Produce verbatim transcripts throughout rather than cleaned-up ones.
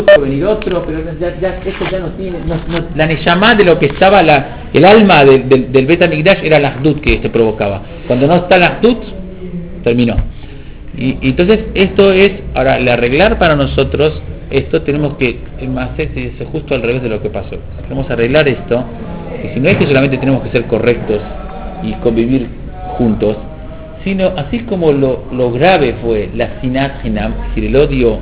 puede venir otro, pero ya, ya, esto ya no tiene, no, no, la neyamá de lo que estaba, la, el alma de, de, del Bet HaMikdash era la Ahdut que se provocaba. Cuando no está la Ahdut, terminó. Y, y entonces esto es, ahora, el arreglar para nosotros, esto tenemos que hacer es justo al revés de lo que pasó. Queremos arreglar esto, y si no es que solamente tenemos que ser correctos y convivir juntos, sino así como lo, lo grave fue la sinat hinam, es decir, el odio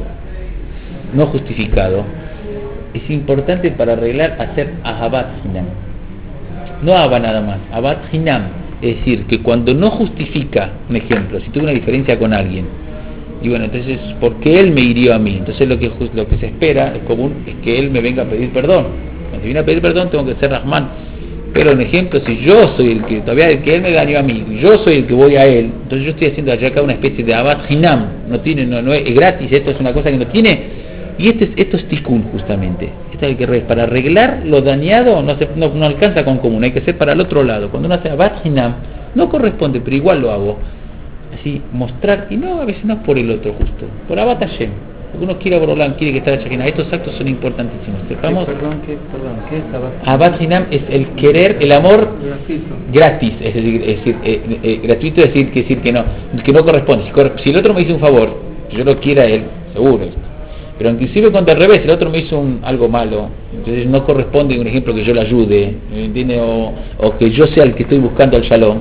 no justificado, es importante para arreglar hacer ahabat hinam, no ahaba nada más, ahabat hinam, es decir, que cuando no justifica, un ejemplo, si tuve una diferencia con alguien, y bueno, entonces, ¿por qué él me hirió a mí? Entonces lo que, lo que se espera, es común, es que él me venga a pedir perdón. Cuando viene a pedir perdón tengo que ser Rahman. Pero un ejemplo, si yo soy el que, todavía el que él me dañó a mí, yo soy el que voy a él, entonces yo estoy haciendo allá acá una especie de abat hinam, no tiene, no, no es, es gratis, esto es una cosa que no tiene, y este, esto es tikkun justamente, esto hay que para arreglar lo dañado, no, se, no, no alcanza con común, hay que ser para el otro lado. Cuando uno hace abat hinam, no corresponde, pero igual lo hago, así, mostrar, y no, a veces no es por el otro justo, por abat Hashem. Porque uno quiere a Borolán, quiere que esté la Shekhinah. Estos actos son importantísimos. Sepamos, ¿Qué, perdón, ¿qué, perdón, ¿qué es Abat? Abat Hinam es el querer, el amor gratuito. Gratis, es decir, es decir eh, eh, gratuito es decir, que decir que no, que no corresponde. Si, corre, si el otro me hizo un favor, que yo lo quiera a él, seguro esto. Pero inclusive cuando al revés, el otro me hizo un, algo malo, entonces no corresponde, un ejemplo, que yo le ayude, ¿entiende? O, o que yo sea el que estoy buscando el shalom.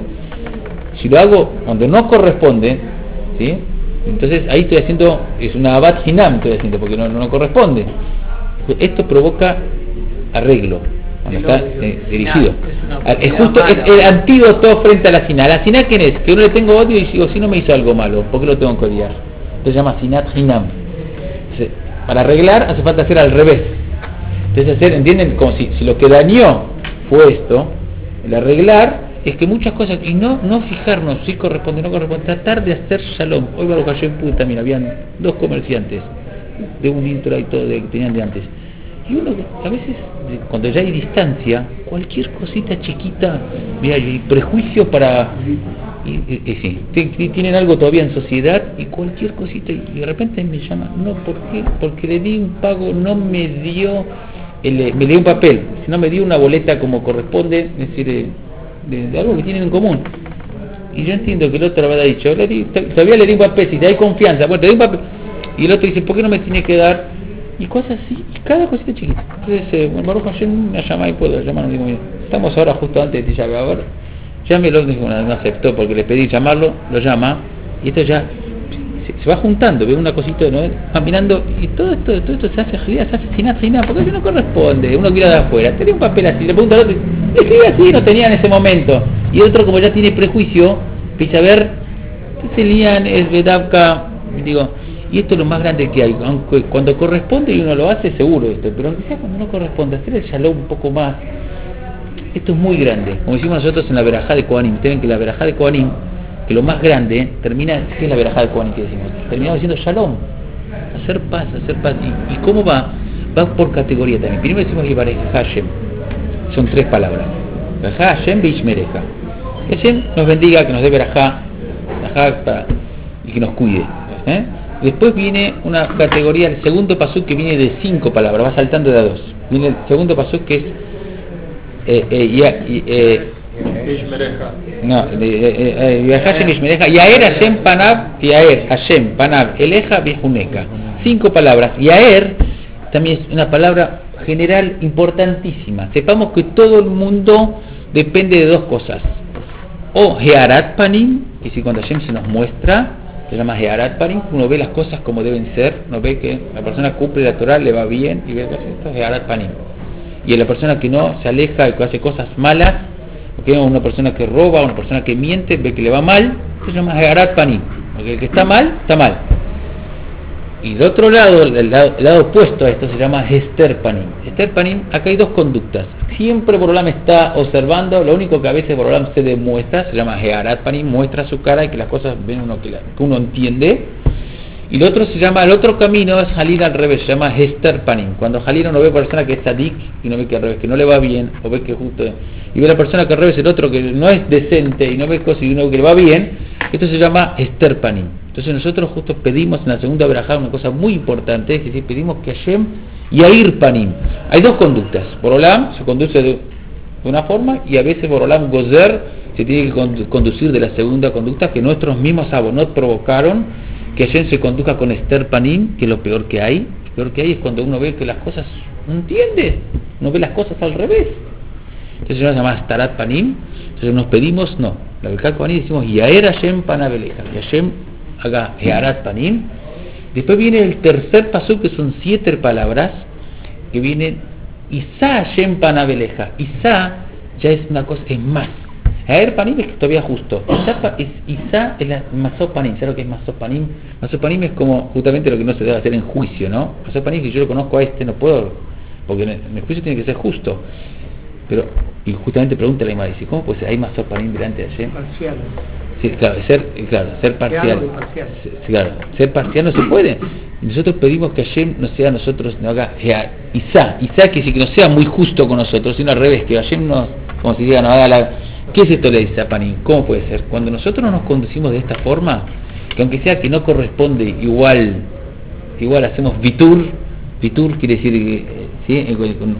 Si lo hago cuando no corresponde, ¿sí? Entonces ahí estoy haciendo, es una abat hinam estoy haciendo, porque no, no corresponde. Esto provoca arreglo cuando está eh, dirigido. Es, es justo, es el antídoto frente a la sinat. ¿La sinat quién es? Que uno le tengo odio y digo, si no me hizo algo malo, ¿por qué lo tengo que odiar? Entonces se llama sinat hinam. Entonces, para arreglar hace falta hacer al revés. Entonces hacer, ¿entienden? Como si, si lo que dañó fue esto, el arreglar es que muchas cosas, y no no fijarnos si corresponde o no corresponde, tratar de hacer shalom. Hoy Baruch Hashem, puta, mira, habían dos comerciantes de un intro y todo de, que tenían de antes, y uno a veces cuando ya hay distancia, cualquier cosita chiquita, mira, hay prejuicio para y, y, y sí, t- tienen algo todavía en sociedad, y cualquier cosita, y de repente me llama, no, ¿por qué? Porque le di un pago, no me dio el, me dio un papel, no me dio una boleta como corresponde, es decir, eh, De, de algo que tienen en común. Y yo entiendo que el otro habrá dicho, le di, todavía le di un papel, si te hay confianza, bueno, te doy un papel. Y el otro dice, ¿por qué no me tiene que dar? Y cosas así, y cada cosita chiquita. Entonces, eh, bueno, Baruch Hashem me llama y puedo llamar, no digo, mira, estamos ahora justo antes de ti, a ver, llámelo, no, no aceptó porque le pedí llamarlo, lo llama, y esto ya se, se va juntando, ve una cosita, ¿no? Va mirando, y todo esto, todo esto se hace gilía, se hace sin nada, sin nada, porque eso no corresponde, uno quiere de afuera, te dio un papel así, le pregunta al otro, escribe así, no tenía en ese momento, y el otro como ya tiene prejuicio, empieza a ver, ¿qué serían? Es Bedavka, digo, y esto es lo más grande que hay, aunque cuando corresponde y uno lo hace, seguro esto, pero aunque sea cuando no corresponde, hacer el shalom un poco más, esto es muy grande, como decimos nosotros en la verajá de Kohanim. Tienen que la verajá de Kohanim, que lo más grande, termina, ¿qué es la verajá de Kohanim que decimos? Terminamos diciendo shalom, hacer paz, hacer paz, y, y cómo va, va por categoría también. Primero decimos Yivarech Hashem, son tres palabras, verajá Hashem Beishmereja, que Hashem nos bendiga, que nos dé verajá, verajá y que nos cuide, ¿eh? Después viene una categoría, el segundo pasuk, que viene de cinco palabras, va saltando de a dos. Viene el segundo pasuk, que es eh, eh, ya, eh, no, Hashem Ishmereja, Yaer Hashem Panav, Yaer Hashem Panav Eleja Bejuneka. Cinco palabras. Yaer también es una palabra general importantísima. Sepamos que todo el mundo depende de dos cosas: o Hearat Panim, que si cuando Hashem se nos muestra, se llama Hearat Panim, uno ve las cosas como deben ser, uno ve que la persona cumple la Torah, le va bien, y ve que esto es Hearat Panim. Y la persona que no se aleja, que hace cosas malas, porque una persona que roba, una persona que miente, ve que le va mal, eso se llama Hearat Panim, porque el que está mal, está mal. Y de otro lado, el lado, el lado opuesto a esto se llama Hester Panim. Hester Panim, acá hay dos conductas. Siempre Borolam está observando, lo único que a veces Borolam se demuestra, se llama Hearat Panim, muestra su cara y que las cosas ven uno que, la, que uno entiende. Y el otro se llama, el otro camino es Halil al revés, se llama Hester Panim. Cuando Halil uno ve a persona que es tzadik y no ve que al revés, que no le va bien, o ve que justo, y ve a la persona que al revés, el otro que no es decente y no ve cosas y uno ve que le va bien, esto se llama Hester Panim. Entonces nosotros justo pedimos en la segunda verajá una cosa muy importante, es decir, pedimos que Hashem Yair Panim. Hay dos conductas. Borolam se conduce de una forma y a veces Borolam Gozer se tiene que conducir de la segunda conducta, que nuestros mismos abonot provocaron que Hashem se conduzca con Esther Panim, que es lo peor que hay. Lo peor que hay es cuando uno ve que las cosas no entiende, uno ve las cosas al revés. Entonces nos llama Starat Panim. Entonces nos pedimos, no, la Berkat Panim decimos Yaer Hashem Panabeleja, que Hashem haga Yarat Panim. Después viene el tercer pasuk, que son siete palabras, que vienen Isa Hashem Panabeleja. Isa ya es una cosa, es más. Yaer Panim es todavía justo. Isa es, Isa es la Masopanim. ¿Sabes lo que es Masopanim? Masopanim es como justamente lo que no se debe hacer en juicio, ¿no? Masopanim, si yo lo conozco a este, no puedo, porque en el juicio tiene que ser justo. Pero, y justamente pregunta la Imara, dice, ¿cómo puede ser? ¿Hay más Panim delante de Hashem? Parcial. Sí, claro, ser, claro, ser parcial. parcial. Sí, claro, ser parcial no se puede. Nosotros pedimos que Hashem no sea nosotros, no haga Isa. Isa que sí que no sea muy justo con nosotros, sino al revés, que Hashem nos, como si diga, no haga la... ¿Qué es esto de Isa Panim? ¿Cómo puede ser? Cuando nosotros nos conducimos de esta forma, que aunque sea que no corresponde igual, igual hacemos vitur, vitur quiere decir que, ¿sí?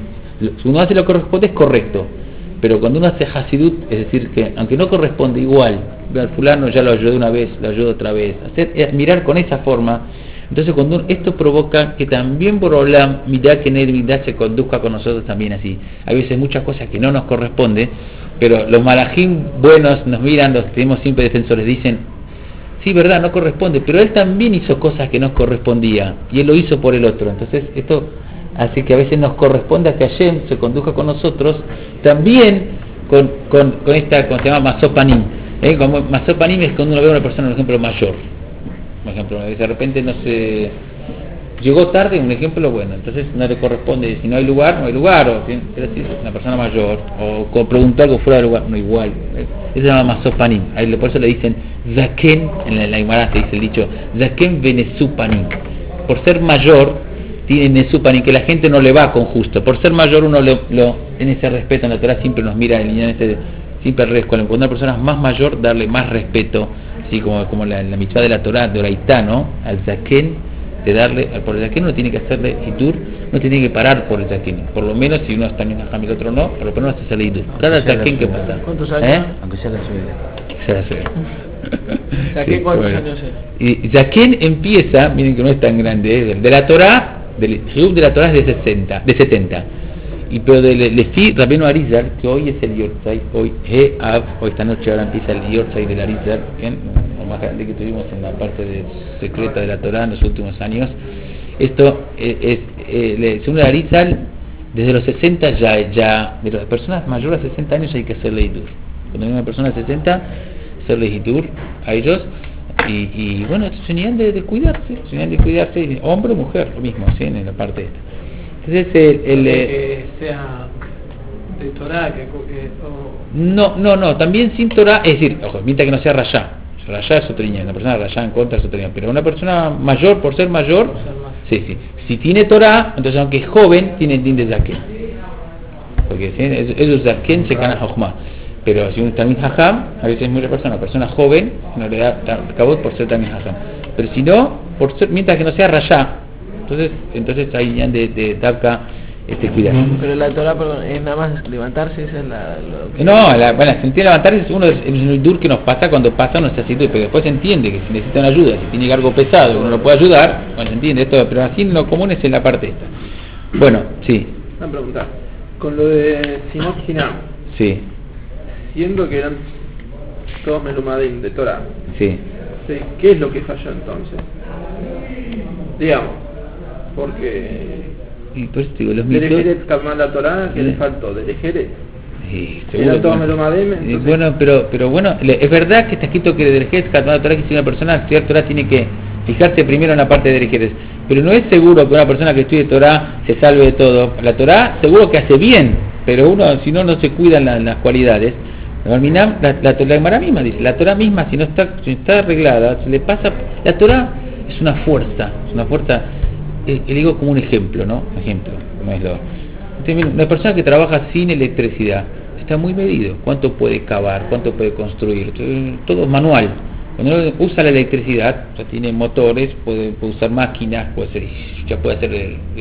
Si uno hace lo que corresponde es correcto, pero cuando uno hace hasidut, es decir, que aunque no corresponde igual, al fulano ya lo ayudó una vez, lo ayudó otra vez, hacer, eh, mirar con esa forma, entonces cuando uno, esto provoca que también Borolam, mirá que Nervidad se conduzca con nosotros también así. Hay veces muchas cosas que no nos corresponde, pero los malajim buenos nos miran, los tenemos siempre defensores, dicen, sí, verdad, no corresponde, pero él también hizo cosas que nos correspondía, y él lo hizo por el otro. Entonces esto... Así que a veces nos corresponde a que Hashem se conduzca con nosotros también con, con, con esta, como se llama, Masopanim. ¿Eh? Como Masopanim es cuando uno ve a una persona, por ejemplo, mayor. Por ejemplo, de repente no se llegó tarde, un ejemplo bueno, entonces no le corresponde, si no hay lugar, no hay lugar, o si es una persona mayor, o preguntó algo fuera de lugar, no igual. Eso se llama Masopanim. Ahí por eso le dicen Zaken, en la, la Imara se dice el dicho, Zaken Venezupanim. Por ser mayor, tiene Nesupanim, que la gente no le va con justo. Por ser mayor uno lo, lo en ese respeto en la Torah siempre nos mira en este, siempre al revés. Cuando una persona es más mayor, darle más respeto, así como, como la, la mitzvah de la Torah, de Oraitá, ¿no? Al Zaken, de darle, por el Zaken uno tiene que hacerle hitur, no tiene que parar por el Zaken. Por lo menos si uno está en Najam y el otro no, por lo menos hacerle hitur. Cada Zaken que pasa. ¿Cuántos años? ¿Eh? Aunque sea la suya. Se la suya. ¿Zaken cuántos bueno. años es? Y Zaken empieza, miren que no es tan grande, ¿eh? De la Torah. Del Jehub de la Torah es de sesenta, de setenta, y pero de Lefi Rabbeinu Arizal, que hoy es el Yortzai, hoy He Av, hoy esta noche ahora empieza el Yortzai del Arizal, ¿bien? Lo más grande que tuvimos en la parte de secreta de la Torah en los últimos años. Esto es, es eh, según el Arizal, desde los sesenta ya, ya de las personas mayores de sesenta años hay que hacerle hitur. Cuando hay una persona de sesenta, hacerle hitur a ellos. Y, y bueno, es señal de, de cuidarse, señal de cuidarse, hombre o mujer, lo mismo, ¿sí? En la parte esta. Entonces, el, el, que sea de Torah, que, que o... no, no, no, también sin Torah, es decir, ojo, mientras que no sea rayá, rayá es otra línea, una persona rayá en contra es otra línea, pero una persona mayor, por ser mayor, por ser más. sí, sí, si tiene Torah, entonces aunque es joven, tiene el din de Zaken, porque ¿sí? Ellos Zaken se gana Jochma. Pero si uno está en Jajam, a veces es muy persona, una persona joven, no le da cabot por ser también Jajam. Pero si no, por ser, mientras que no sea rayá, entonces entonces hay ya de, de Dabka este cuidado. Pero la Torah, perdón, es nada más levantarse, esa es la... Lo que... No, la, bueno, sentir levantarse es uno de los dur que nos pasa cuando pasa nuestra situación, pero después se entiende que si necesita una ayuda, si tiene algo pesado, uno lo puede ayudar, bueno, se entiende esto, pero así lo común es en la parte esta. Bueno, sí. Una pregunta, con lo de Sinot Hinam, Sí, siendo que eran todos Melumadim de Torah, sí. ¿sí? ¿Qué es lo que falló entonces? Digamos, porque Y por eso digo, los del mitos... Ejeret Kalman la Torah, ¿qué Sí. le faltó? Del Ejeret. Sí, Eran todos bueno. Melumadim, Eh, entonces... bueno, pero pero bueno, le- es verdad que está escrito que del Jerez, la Torah, que si una persona al estudiar Torah tiene que fijarse primero en la parte del Jerez, pero no es seguro que una persona que estudie Torah se salve de todo. La Torah seguro que hace bien, pero uno si no no se cuidan la- las cualidades. La la, la, la Gemara misma dice, la Torah misma si no está si está arreglada, se le pasa. La Torah es una fuerza, es una fuerza. Eh, le digo como un ejemplo, ¿no? Ejemplo, no es lo. Entonces, mira, una persona que trabaja sin electricidad está muy medido, cuánto puede cavar, cuánto puede construir, todo es manual. Cuando uno usa la electricidad, ya tiene motores, puede, puede usar máquinas, puede ser, ya puede hacer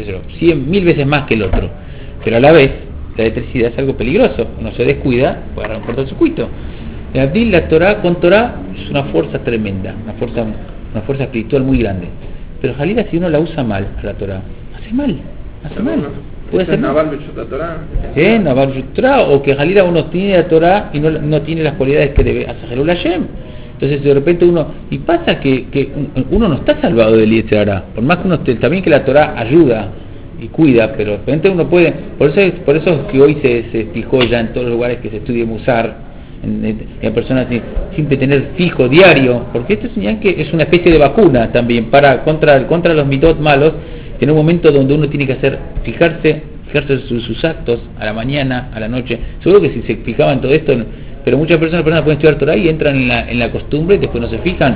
cien mil veces más que el otro, pero a la vez la electricidad es algo peligroso, uno se descuida, puede agarrar un cortocircuito. La Abdil, la Torah, con Torah es una fuerza tremenda, una fuerza, una fuerza espiritual muy grande, pero Jalila, si uno la usa mal a la Torah, hace mal, hace mal. Puede ser Naval Bechut Torah, ¿Eh? Naval Bechut Torah, o que Jalila uno tiene la Torah y no, no tiene las cualidades que debe hacer Jalul Hashem. Entonces de repente uno, y pasa que, que uno no está salvado del Yetzer Hara, por más que uno esté, también que la Torah ayuda y cuida, pero de repente uno puede, por eso es, por eso es que hoy se, se fijó ya en todos los lugares que se estudia Musar, en, en, en personas siempre tener fijo diario, porque esto es, que es una especie de vacuna también para contra, contra los mitot malos, tener un momento donde uno tiene que hacer, fijarse, fijarse sus, sus actos a la mañana, a la noche. Seguro que si se fijaban en todo esto, pero muchas personas, personas pueden estudiar Torah y entran en la, en la costumbre y después no se fijan.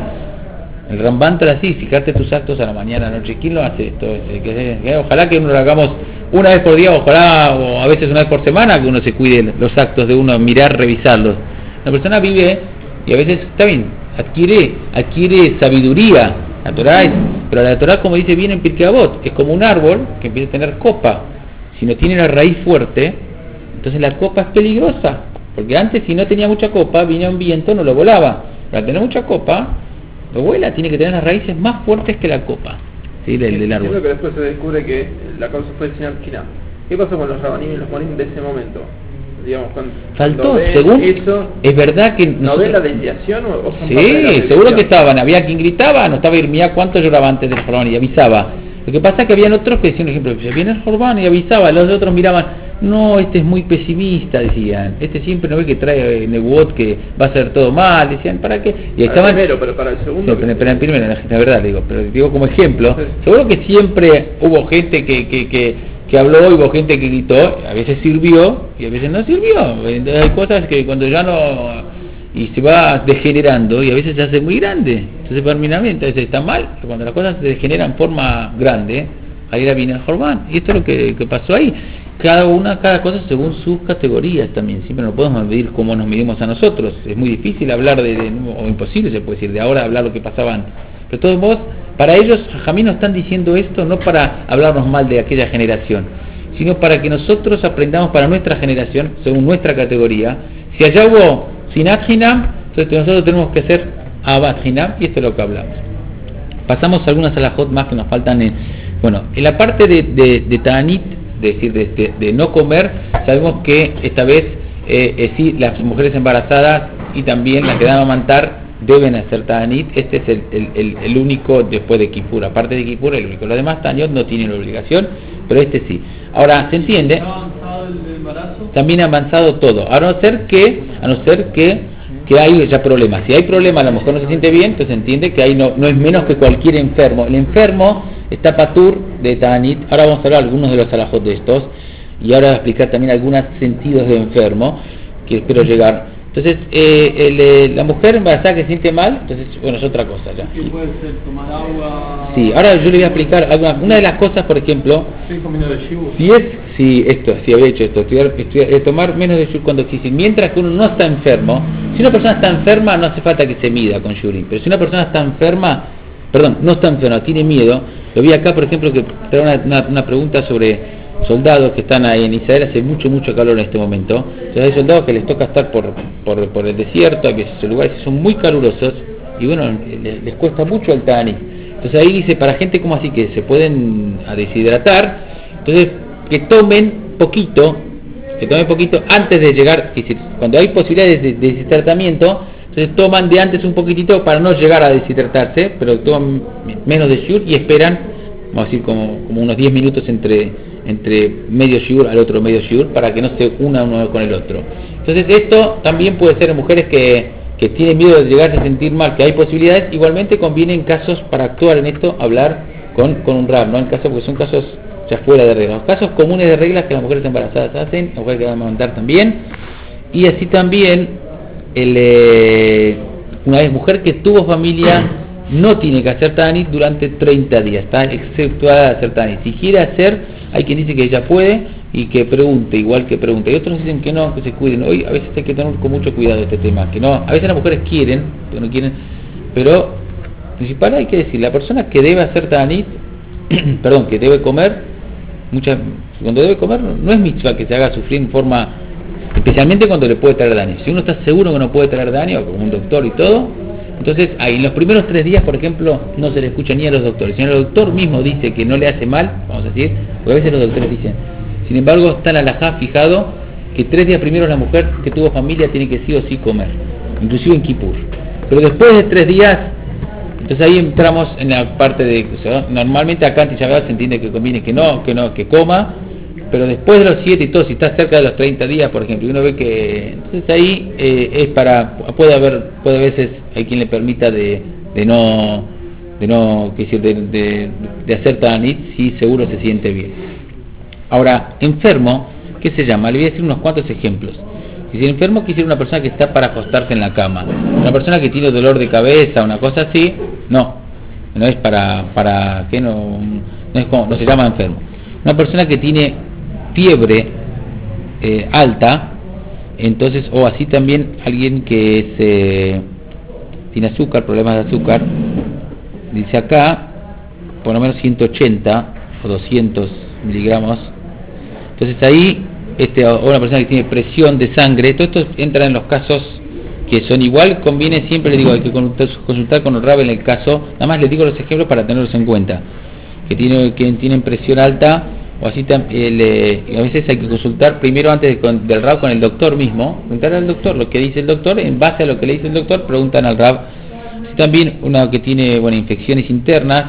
El Rambán trae así, fijarte tus actos a la mañana, a la noche. ¿Quién lo hace esto? Que, que, ojalá que uno lo hagamos una vez por día, ojalá, o a veces una vez por semana, que uno se cuide los actos de uno, mirar, revisarlos. La persona vive y a veces, está bien, adquiere, adquiere sabiduría. La Torah es, pero la Torah, como dice bien en Pirkei Avot, es como un árbol que empieza a tener copa. Si no tiene la raíz fuerte, entonces la copa es peligrosa. Porque antes, si no tenía mucha copa, venía un viento, no lo volaba. Para tener mucha copa, lo vuela, tiene que tener las raíces más fuertes que la copa, ¿sí? del, del árbol. Entiendo que después se descubre que la causa fue el señor Kinam. ¿Qué pasó con los rabanim y los morim de ese momento? Digamos, cuando, faltó, cuando según eso, es verdad que ¿no ve la desviación o, o son sí, parte de la desviación? Seguro que estaban, había quien gritaba, no estaba Irmía cuánto lloraba antes del Jorban y avisaba. Lo que pasa es que habían otros que decían, por ejemplo, viene el Jorban y avisaba, los otros miraban, no, este es muy pesimista, decían, este siempre no ve que trae Nebuot que va a ser todo mal, decían, ¿para qué? Y para el primero, pero para el segundo. Sí, pero, pero el primero, la verdad, digo, pero digo como ejemplo, sí. Seguro que siempre hubo gente que, que, que, que habló, hubo gente que gritó, a veces sirvió y a veces no sirvió. Entonces hay cosas que cuando ya no, y se va degenerando y a veces se hace muy grande, entonces permanentemente, a veces está mal, pero cuando las cosas se degeneran en forma grande, ahí la viene el Jorban, y esto es lo que, que pasó ahí. Cada una, cada cosa según sus categorías también, siempre no podemos medir cómo nos medimos a nosotros, es muy difícil hablar de, de o imposible se puede decir, de ahora hablar lo que pasaba antes, pero de todos modos, para ellos, Jajamín nos están diciendo esto no para hablarnos mal de aquella generación, sino para que nosotros aprendamos para nuestra generación, según nuestra categoría. Si allá hubo Sinat Hinam, entonces nosotros tenemos que hacer Abat Hinam, y esto es lo que hablamos. Pasamos a algunas alajot más que nos faltan en, bueno, en la parte de, de, de Ta'anit, de decir, de, de, de no comer, sabemos que esta vez eh, eh, sí, las mujeres embarazadas y también las que dan a amamantar deben hacer Ta'anit. Este es el, el, el, el único después de Kippur, aparte de Kippur el único. Los demás Ta'anit no tienen la obligación, pero este sí. Ahora, ¿se entiende? ¿Ha avanzado el embarazo? También ha avanzado todo, a no ser que, a no ser que, que hay ya problemas. Si hay problemas, a lo mejor no se siente bien, entonces se entiende que ahí no, no es menos que cualquier enfermo. El enfermo está patur de Ta'anit. Ahora vamos a hablar algunos de los alajot de estos y ahora voy a explicar también algunos sentidos de enfermo que espero llegar. Entonces eh, el, eh, la mujer embarazada que se siente mal, entonces bueno, es otra cosa ya. ¿Qué puede ser? ¿Tomar agua? Sí, ahora yo le voy a explicar alguna, una de las cosas, por ejemplo, estoy comiendo de shibu. si es, si esto, si había hecho esto, estudiar, estudiar, eh, tomar menos de shiur cuando existe, mientras que uno no está enfermo. Si una persona está enferma no hace falta que se mida con shiurim, pero si una persona está enferma, perdón, no está enferma, tiene miedo. Lo vi acá, por ejemplo, que trae una, una, una pregunta sobre soldados que están ahí en Israel, hace mucho, mucho calor en este momento. Entonces hay soldados que les toca estar por, por, por el desierto, hay veces lugares que son muy calurosos y bueno, les, les cuesta mucho el Ta'anit. Entonces ahí dice, para gente como así que se pueden a deshidratar, entonces que tomen poquito, que tomen poquito antes de llegar, es decir, cuando hay posibilidades de, de deshidratamiento, entonces toman de antes un poquitito para no llegar a deshidratarse, pero toman menos de shiur y esperan, vamos a decir, como, como unos diez minutos entre, entre medio shiur al otro medio shiur para que no se una uno con el otro. Entonces esto también puede ser en mujeres que, que tienen miedo de llegarse a sentir mal, que hay posibilidades. Igualmente conviene en casos, para actuar en esto, hablar con, con un rab, ¿no? En casos, porque son casos ya fuera de reglas. Los casos comunes de reglas que las mujeres embarazadas hacen, las mujeres que van a amamantar también, y así también El, eh, una mujer que tuvo familia no tiene que hacer Ta'anit durante treinta días, está exceptuada de hacer Ta'anit. Si quiere hacer, hay quien dice que ella puede y que pregunte, igual que pregunte, y otros dicen que no, que se cuiden. Hoy a veces hay que tener con mucho cuidado este tema, que no, a veces las mujeres quieren, pero no quieren, pero principal hay que decir, la persona que debe hacer ta'anit, perdón, que debe comer, muchas, cuando debe comer no es mitzvah que se haga sufrir en forma, especialmente cuando le puede traer daño. Si uno está seguro que no puede traer daño, como un doctor y todo, entonces ahí en los primeros tres días, por ejemplo, no se le escucha ni a los doctores. Si el doctor mismo dice que no le hace mal, vamos a decir, porque a veces los doctores dicen, sin embargo está en la alajá fijado que tres días primero la mujer que tuvo familia tiene que sí o sí comer, inclusive en Kippur. Pero después de tres días, entonces ahí entramos en la parte de, o sea, normalmente acá en Tisha B'Av se entiende que conviene que no, que no, que coma, pero después de los siete y todo, si está cerca de los treinta días, por ejemplo, y uno ve que, entonces ahí eh, es para, puede haber, puede a veces hay quien le permita de, de no, de no, que decir, de, de, de hacer ta'anit si seguro se siente bien. Ahora, enfermo, ¿qué se llama? Le voy a decir unos cuantos ejemplos. Si el enfermo quisiera una persona que está para acostarse en la cama, una persona que tiene dolor de cabeza, una cosa así, no, no es para, para, ¿qué? No, no es como, no se llama enfermo. Una persona que tiene fiebre eh, alta, entonces, o así también alguien que es, eh, tiene azúcar, problemas de azúcar, dice acá, por lo menos ciento ochenta o doscientos miligramos, entonces ahí, este, o una persona que tiene presión de sangre, todo esto entra en los casos que son igual, conviene siempre, le digo, hay que consultar con el rab en el caso, nada más les digo los ejemplos para tenerlos en cuenta, que tiene, que tienen presión alta, o así eh, a veces hay que consultar primero antes de, con, del rab con el doctor mismo, preguntar al doctor lo que dice el doctor, en base a lo que le dice el doctor preguntan al rab. Así también una que tiene, bueno, infecciones internas,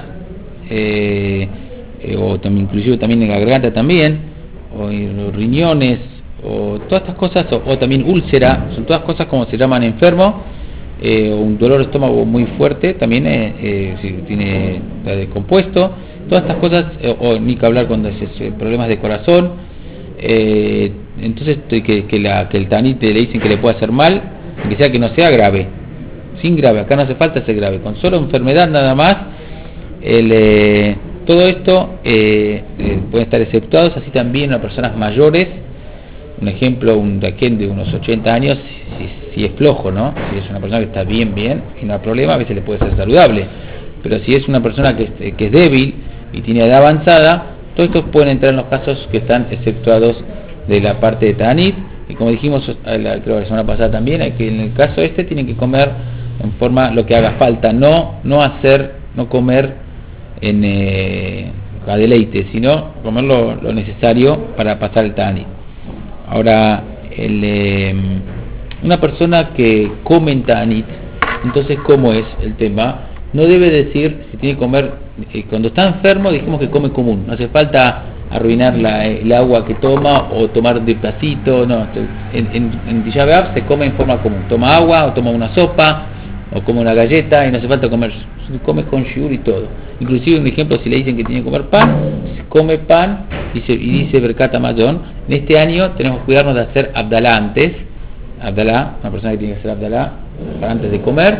eh, eh, o también, inclusive también en la garganta también, o en los riñones, o todas estas cosas, o, o también úlcera, son todas cosas como se llaman enfermo, eh, o un dolor de estómago muy fuerte, también eh, eh, si tiene descompuesto, todas estas cosas, eh, o ni que hablar cuando es, es problemas de corazón, eh, entonces que, que, la, que el ta'anit le dicen que le puede hacer mal, que sea que no sea grave, sin grave, acá no hace falta ser grave, con solo enfermedad nada más, el, eh, todo esto eh, eh, pueden estar exceptuados, así también a personas mayores, un ejemplo, un daquén de unos ochenta años, si, si, si es flojo, ¿no? Si es una persona que está bien, bien, y no hay problema, a veces le puede ser saludable, pero si es una persona que es, que es débil y tiene edad avanzada, todos estos pueden entrar en los casos que están exceptuados de la parte de ta'anit, y como dijimos la, creo la semana pasada también, hay que en el caso este tienen que comer en forma lo que haga falta, no no hacer, no comer en eh, a deleite, sino comer lo, lo necesario para pasar el ta'anit. Ahora, el, eh, una persona que come en ta'anit, entonces ¿cómo es el tema? No debe decir si tiene que comer, eh, cuando está enfermo dijimos que come común, no hace falta arruinar la, el agua que toma o tomar de placito, no, en, en, en Tisha B'Av se come en forma común, toma agua o toma una sopa o come una galleta y no hace falta comer, se come con shiur y todo. Inclusive un ejemplo, si le dicen que tiene que comer pan, se come pan y, se, y dice Berkat Hamazon. En este año tenemos que cuidarnos de hacer Abdalá antes, Abdalá, una persona que tiene que hacer Abdalá antes de comer,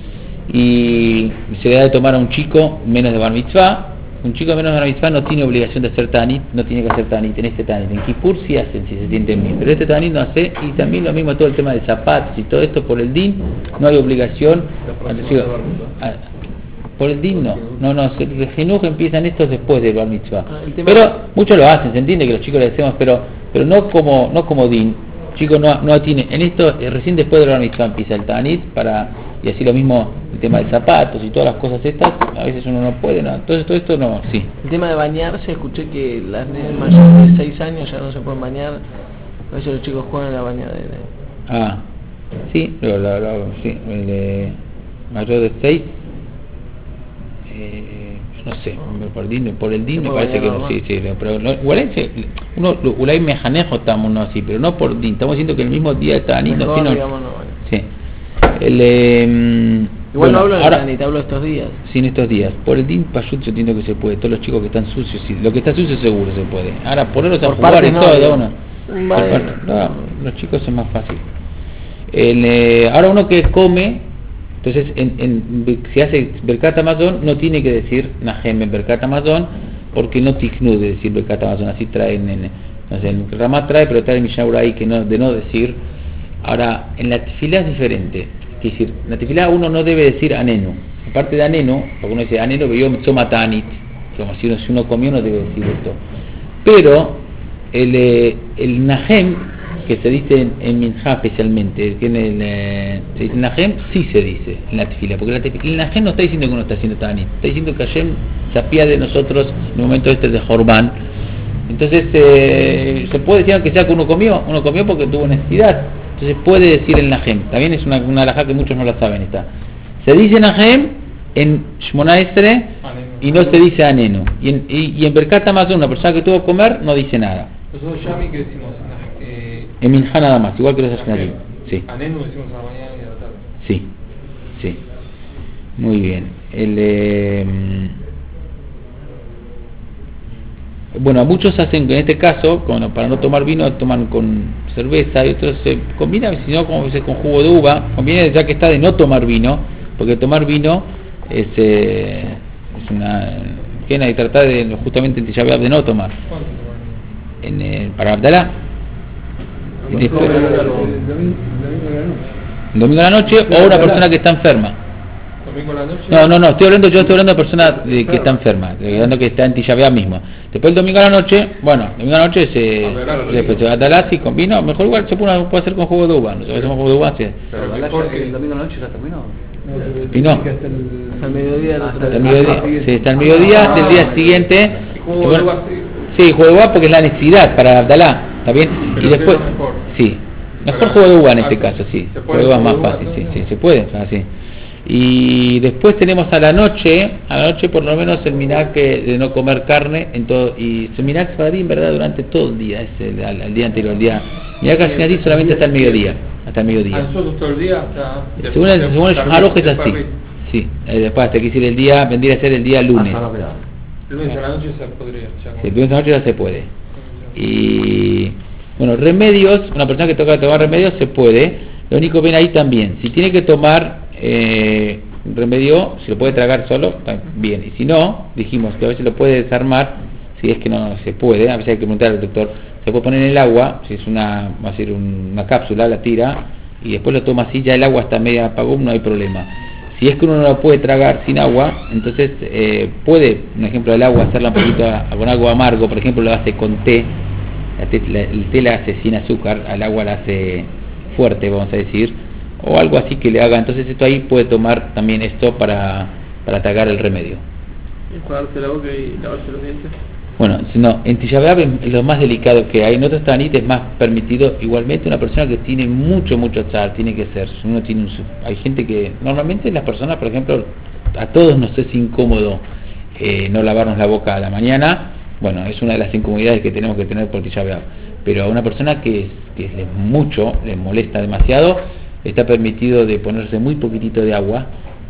y se le da de tomar a un chico menos de Bar Mitzvah. Un chico menos de Bar Mitzvah no tiene obligación de hacer ta'anit, no tiene que hacer ta'anit en este ta'anit. En Kippur sí hacen, si se sienten bien, pero este ta'anit no hace, y también lo mismo todo el tema de zapatos y todo esto por el din, no hay obligación. Por el din no, no, no, el genuj empiezan estos después del Bar Mitzvah. Pero muchos lo hacen, se entiende que los chicos le decimos, pero pero no como no como din. Chicos no no tiene, en esto recién después del Bar Mitzvah empieza el ta'anit para, y así lo mismo el tema de zapatos y todas las cosas estas, a veces uno no puede, no, entonces todo esto no, sí. El tema de bañarse, escuché que las nenas mayores de seis años ya no se pueden bañar, a veces los chicos juegan a la bañadera. Ah, sí, lo, lo, lo, sí, el de mayor de seis, eh, no sé, por el din, por el din me parece que no, sí, sí, pero no, igual es, uno, igual me janejo estamos no así, pero no por din, estamos diciendo que el mismo día está ni no, sino, sí. El, eh, igual bueno, no hablo de ahora, ta'anit, hablo estos días. Sí, en estos días. Por el din payut yo entiendo que se puede. Todos los chicos que están sucios, sí, lo que está sucio seguro se puede. Ahora ponerlos a jugar y no, todo, no, vale. No, los chicos es más fácil. El, eh, ahora uno que come, entonces en, en, si hace Berkat Hamazon no tiene que decir Nahem en Berkat Hamazon, porque no tiknu de decir Berkat Hamazon, así traen en, no sé, el Ramá trae, pero trae el Mishnah Uraí que no, de no decir. Ahora, en la tefilá es diferente. que decir, en la tefilá uno no debe decir anenu. Aparte de anenu, porque uno dice anenu veyom tzomatanit, como si uno, si uno comió no debe decir esto. Pero el, eh, el nahem, que se dice en, en Minjá especialmente, que en el, eh, se dice nahem, sí se dice en la tefilá, porque la tefilá, el nahem no está diciendo que uno está haciendo tanit, está diciendo que Hashem se apiade de nosotros en el momento este de Jorbán. Entonces eh, se puede decir aunque sea que uno comió, uno comió porque tuvo necesidad, entonces puede decir el nahem. También es una, una alajá que muchos no la saben esta. Se dice nahem en Shmona Estre y no se dice anenu, y en, y, y en Berkat Hamazon una persona que tuvo que comer no dice nada. Nosotros Yami que decimos eh, en Minjá nada más, igual que los Ashkenazim. Sí. Anenu decimos a la mañana y a la tarde. Sí, sí. Muy bien. El, eh, bueno, muchos hacen, en este caso, con, para no tomar vino, toman con cerveza, y otros se combinan, si no, como dice, con jugo de uva. Conviene, ya que está, de no tomar vino, porque tomar vino es, eh, es una pena, y tratar de, justamente en Tisha B'Av de no tomar. En, eh, para Abdalá. Y después, el domingo a la noche o una persona que está enferma. Domingo a la noche. No, no, no, estoy hablando, yo estoy hablando de persona de, que está enferma, estoy hablando que está en Tisha B'Av mismo. Después el domingo a la noche, bueno, el domingo a la noche se después se va a Abdalá, sí, con vino, mejor igual se puede, puede hacer con jugo de uva, nosotros hacemos jugo de uva, sí. Pero mejor que el domingo a la noche ya terminó. Y no, Hasta el mediodía del otro hasta el día. mediodía, sí, hasta el mediodía, hasta el día siguiente. Y jugo de uva, sí. Sí, jugo de uva porque es la necesidad para Abdalá, ¿está bien? Pero Y después, ¿qué es lo mejor? sí, mejor Para- jugo de uva en este ah, caso, sí, ¿se jugo puede de uva es jugo más de uva, fácil, sí, entonces? sí, se puede, así. Y después tenemos a la noche, a la noche por lo menos el minhag que de no comer carne en todo, y el minhag sefaradí en verdad durante todo el día, es el, al, al día anterior, el día minhag ashkenazí solamente hasta el mediodía, hasta el A mediodía. nosotros todo el día hasta. Según el, según el Tarde, Shulchan Aruch es después así, de- sí, eh, después hasta que decir el día, vendría a ser el día lunes, Hasta la velada. Lunes a la noche se podría. Ya sí, el lunes a la noche ya se puede. Y bueno, remedios, una persona que toca tomar remedios se puede, lo único ven ahí también, si tiene que tomar eh, remedio, si lo puede tragar solo, está bien, y si no, dijimos que a veces lo puede desarmar, si es que no se puede, a veces hay que preguntar al doctor, se puede poner en el agua, si es una, va a ser un- una cápsula, la tira, y después lo toma así, ya el agua está media apagón, no hay problema. Si es que uno no lo puede tragar sin agua, entonces eh, puede, un ejemplo del agua, hacerla un poquito a- con algo amargo, por ejemplo lo hace con té, la té la, el té la hace sin azúcar, al agua la hace fuerte, vamos a decir, o algo así que le haga, entonces esto ahí puede tomar también esto para, para tragar el remedio. Enjuagarse la boca y lavarse los dientes. Bueno, si no, en Tisha B'Av es lo más delicado que hay, en otros tanit es más permitido, igualmente una persona que tiene mucho, mucho tzar, tiene que ser, uno tiene un, hay gente que, normalmente las personas, por ejemplo, a todos nos es incómodo eh, no lavarnos la boca a la mañana, bueno, es una de las incomodidades que tenemos que tener por Tisha B'Av, pero a una persona que, que es mucho, le molesta demasiado, está permitido de ponerse muy poquitito de agua,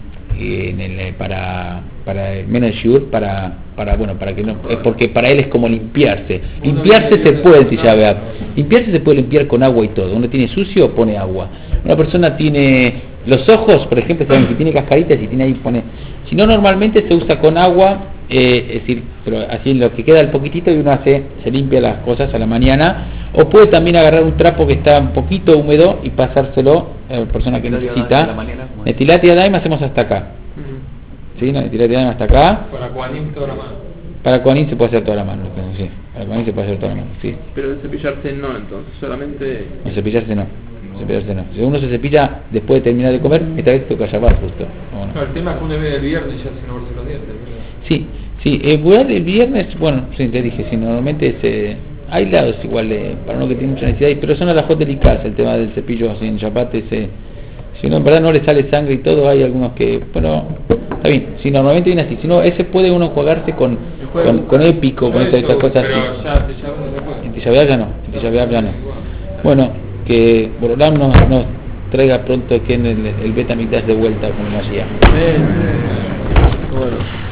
en el, para para el menos shiur, para para bueno para que no, porque para él es como limpiarse limpiarse se puede, si ya vea, limpiarse se puede limpiar con agua y todo, uno tiene sucio, pone agua, una persona tiene los ojos, por ejemplo, saben que tiene cascaritas y tiene ahí, pone, si no, normalmente se usa con agua, eh, es decir, pero así en lo que queda el poquitito y uno hace, se limpia las cosas a la mañana, o puede también agarrar un trapo que está un poquito húmedo y pasárselo a la persona que necesita. Netilat Yadayim hacemos hasta acá, ¿sí? No, Netilat Yadayim hasta acá. Para Kohanim toda la mano. Para Kohanim se puede hacer toda la mano, sí. Para Kohanim se puede hacer toda la mano, sí. Pero de cepillarse no, entonces, solamente... No, cepillarse no, cepillarse no. Si uno se cepilla después de terminar de comer, esta vez toca Shabbat justo. ¿O no? No, el tema es que uno ve el viernes ya sin lavarse los dientes. ¿Verdad? Sí, sí, eh, igual el viernes, bueno, sí, te dije, sí, normalmente es, eh, hay lados igual eh, para uno que tiene mucha necesidad, pero son las cosas delicadas, el tema del cepillo así en Shabbat, ese, si uno en verdad no le sale sangre y todo, hay algunos que, bueno, está bien, si normalmente viene así, si no, ese puede uno jugarse con, con, con épico, con estas cosas así. Pero ya, ya no se puede. En Tisha B'Av ya no, en Tisha B'Av ya no. Bueno, que Borolam nos, nos traiga pronto que en el, el Beta Mikdash de vuelta con el Mashiach. Amén. Bueno.